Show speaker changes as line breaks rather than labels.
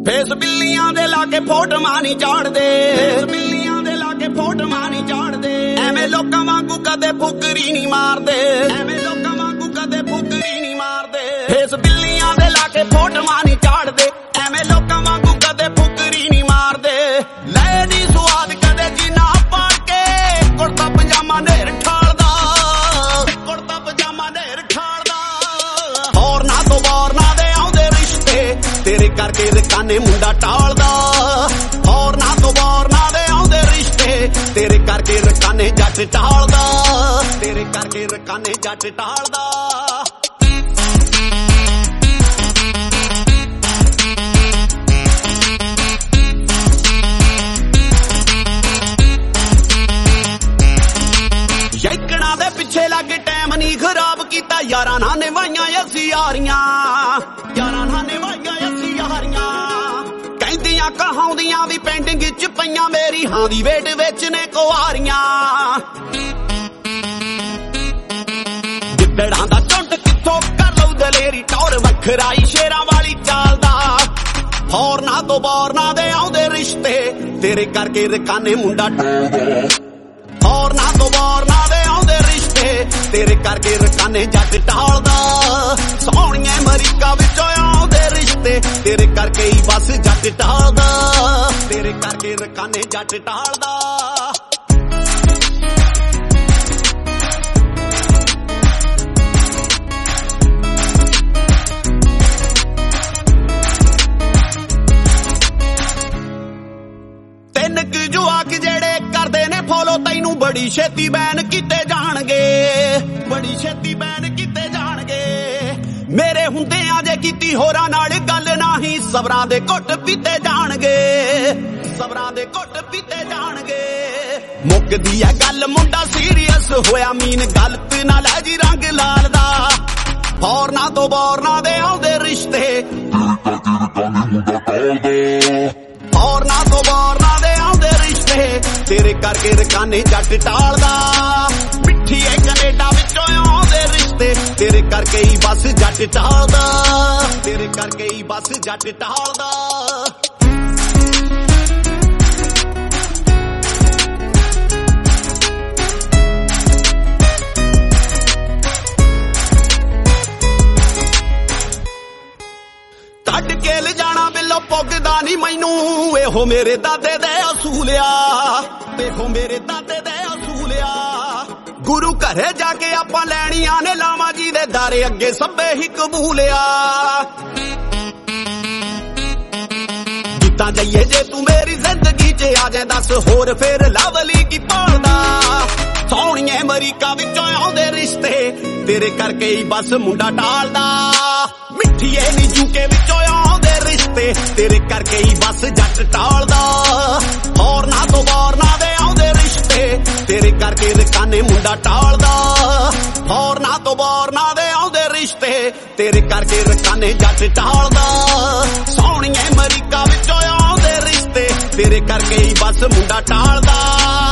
Face ਬਿੱਲੀਆਂ ਦੇ ਲਾ ਕੇ ਫੋਟੋਆਂ ਨਹੀਂ ਚਾੜਦੇ, ਬਿੱਲੀਆਂ ਦੇ ਲਾ ਕੇ ਫੋਟੋਆਂ ਨਹੀਂ ਚਾੜਦੇ। ਐਵੇਂ ਲੋਕਾਂ ਵਾਂਗੂ ਕਦੇ ਫੁਕਰੀ ਨਹੀਂ ਮਾਰਦੇ, ਐਵੇਂ ਲੋਕਾਂ ਵਾਂਗੂ ਕਦੇ ਫੁਕਰੀ ਨਹੀਂ ਮਾਰਦੇ। ਫੇਸ ਬਿੱਲੀਆਂ ਦੇ ਲਾ ਕੇ ਫੋਟੋਆਂ ਨਹੀਂ ਚਾੜਦੇ, ਐਵੇਂ ਲੋਕਾਂ ਵਾਂਗੂ ਕਦੇ ਫੁਕਰੀ ਨਹੀਂ ਮਾਰਦੇ। ਲੈ ਨੀ ਸਵਾਦ ਕਦੇ ਜਿਨਾ ਪੜ ਕੇ ਕੁੜਤਾ ਪਜਾਮਾ ਨੇਰ ਠਾਲਦਾ, ਕੁੜਤਾ ਪਜਾਮਾ ਨੇਰ ਠਾਲਦਾ। ਹੋਰਨਾਂ ਤੋਂ ਬੋਰਨਾਂ ਦੇ ਆਉਂਦੇ ਰਿਸ਼ਤੇ ਤੇਰੇ ਕਰਕੇ ਰਕਾਨੇ ਮੁੰਡਾ ਟਾਲਦਾ। ਹੋਰਨਾਂ ਤੋਂ ਬੋਰਨਾਂ ਦੇ ਆਉਂਦੇ ਰਿਸ਼ਤੇ ਤੇਰੇ ਕਰਕੇ ਰਕਾਨੇ ਜੱਟ ਟਾਲਦਾ, ਤੇਰੇ ਕਰਕੇ ਰਕਾਨੇ ਜੱਟ ਟਾਲਦਾ। ਯਕਣਾ ਦੇ ਪਿੱਛੇ ਲੱਗ ਟਾਈਮ ਨਹੀਂ ਖਰਾਬ ਕੀਤਾ, ਯਾਰਾਂ ਨਾਲ ਨਿਭਾਈਆਂ ਅਸੀਂ ਯਾਰੀਆਂ, ਯਾਰਾਂ ਨਾਲ ਨਿਭਾਈਆਂ ਅਸੀਂ ਯਾਰੀਆਂ। ਕਹਿੰਦੀਆਂ ਕਹਾਉਂਦੀਆਂ ਵੀ ਪੈਂਡਿੰਗ ਚ ਪਈਆਂ, ਮੇਰੀ ਹਾਂ ਦੀ ਵੇਟ ਵਿੱਚ ਨੇ ਕੁਆਰੀਆਂ। ਗਿੱਦੜਾਂ ਦਾ ਝੁੰਡ ਕਿੱਥੋਂ ਕਰ ਲਊ ਦਲੇਰੀ, ਟੌਰ ਵੱਖਰਾ ਹੀ ਸ਼ੇਰਾਂ ਵਾਲੀ ਚਾਲਦਾ। ਹੋਰਨਾਂ ਤੋਂ ਬੋਰਨਾਂ ਦੇ ਆਉਂਦੇ ਰਿਸ਼ਤੇ ਤੇਰੇ ਕਰਕੇ ਰਕਾਨੇ ਮੁੰਡਾ ਟਾਲਦਾ। ਹੋਰਨਾਂ ਤੋਂ ਬੋਰਨਾਂ ਦੇ ਆਉਂਦੇ ਰਿਸ਼ਤੇ ਤੇਰੇ ਕਰਕੇ ਰਕਾਨੇ ਜੱਟ ਟਾਲਦਾ। ਸੋਹਣੀਏ ਅਮਰੀਕਾ ਵਿੱਚੋਂ ਆਉਂਦੇ ਰਿਸ਼ਤੇ ਤੇਰੇ ਕਰਕੇ ਹੀ ਬਸ ਜੱਟ ਟਾਲਦਾ, ਤੇਰੇ ਕਰਕੇ ਰਕਾਨੇ ਜੱਟ ਟਾਲਦਾ। ਤਿੰਨ ਕੁ ਜਵਾਕ ਜਿਹੜੇ ਕਰਦੇ ਨੇ ਫੋਲੋ ਤੈਨੂੰ ਬੜੀ ਛੇਤੀ ਬੈਨ ਕੀਤੇ ਜਾਣਗੇ, ਬੜੀ ਛੇਤੀ ਬੈਨ ਕੀਤੇ ਜਾਣਗੇ। ਮੇਰੇ ਹੁੰਦਿਆਂ ਜੇ ਕੀਤੀ ਹੋਰਾਂ ਨਾਲ ਗੱਲ ਨਹੀਂ, ਸਬਰਾਂ ਦੇ ਘੁੱਟ ਪੀਤੇ ਜਾਣਗੇ, ਸਬਰਾਂ ਦੇ ਘੁੱਟ ਪੀਤੇ ਜਾਣਗੇ। ਮੁੱਕਦੀ ਐ ਗੱਲ ਮੁੰਡਾ ਸੀਰੀਅਸ ਹੋਇਆ, ਮੀਨ ਗਲਤ ਨਾ ਲੈ ਜੀ ਰੰਗ ਲਾਲ ਦਾ। ਹੋਰਨਾਂ ਤੋਂ ਬੋਰਨਾਂ ਦੇ ਆਉਂਦੇ ਰਿਸ਼ਤੇ ਹੋਰਨਾਂ ਤੋਂ ਬੋਰਨਾਂ ਦੇ ਆਉਂਦੇ ਰਿਸ਼ਤੇ ਤੇਰੇ ਕਰਕੇ ਰਕਾਨੇ ਜੱਟ ਟਾਲਦਾ। ਮਿੱਠੀਏ ਕੈਨੇਡਾ ਵਿੱਚੋਂ ਆਉਂਦੇ ਰਿਸ਼ਤੇ ਤੇਰੇ ਕਰਕੇ ਹੀ ਬਸ ਜੱਟ ਟਾਲਦਾ, ਤੇਰੇ ਕਰਕੇ ਹੀ ਬਸ ਜੱਟ ਟਾਲਦਾ। ਕੱਢ ਕੇ ਲਿਜਾਣਾ ਬਿੱਲੋ ਪੁੱਗਦਾ ਨੀ ਮੈਨੂੰ, ਇਹੋ ਮੇਰੇ ਦਾਦੇ ਦੇ ਅਸੂਲਿਆ, ਇਹੋ ਮੇਰੇ ਦਾਦੇ ਦੇ ਅਸੂਲਿਆ। ਗੁਰੂ ਘਰੇ ਜਾ ਕੇ ਆਪਾਂ ਲੈਣੀਆਂ ਨੇ ਲਾਵਾਂ ਜੀ ਦੇ ਦਾਰੇ ਅੱਗੇ ਸਭੇ ਹੀ ਕਬੂਲਿਆ। ਜਿੱਦਾਂ ਜਾਈਏ ਜੇ ਤੂੰ ਮੇਰੀ ਜ਼ਿੰਦਗੀ 'ਚ ਆ ਜਾਏ ਦੱਸ, ਹੋਰ ਫੇਰ ਲਵਲੀ ਕੀ ਭਾਲਦਾ। ਸੋਹਣੀਏ ਅਮਰੀਕਾ ਵਿੱਚੋਂ ਆਉਂਦੇ ਰਿਸ਼ਤੇ ਤੇਰੇ ਕਰਕੇ ਹੀ ਬਸ ਮੁੰਡਾ ਟਾਲਦਾ। ਮਿੱਠੀਏ ਨੀ ਯੂਕੇ ਵਿੱਚੋਂ ਆਉਂਦੇ ਰਿਸ਼ਤੇ ਤੇਰੇ ਕਰਕੇ ਹੀ ਬਸ ਜੱਟ ਟਾਲਦਾ। ਹੋਰਨਾਂ ਤੋਂ ਬੋਰਨਾਂ ਦੇ ਆਉਂਦੇ ਰਿਸ਼ਤੇ ਤੇਰੇ ਕਰਕੇ ਰਕਾਨੇ ਮੁੰਡਾ ਟਾਲਦਾ। ਹੋਰਨਾਂ ਤੋਂ ਬੋਰਨਾਂ ਦੇ ਆਉਂਦੇ ਰਿਸ਼ਤੇ ਤੇਰੇ ਕਰਕੇ ਰਕਾਨੇ ਜੱਟ ਟਾਲਦਾ। ਸੋਹਣੀਏ ਅਮਰੀਕਾ ਵਿੱਚੋਂ ਆਉਂਦੇ ਰਿਸ਼ਤੇ ਤੇਰੇ ਕਰਕੇ ਹੀ ਬਸ ਮੁੰਡਾ ਟਾਲਦਾ।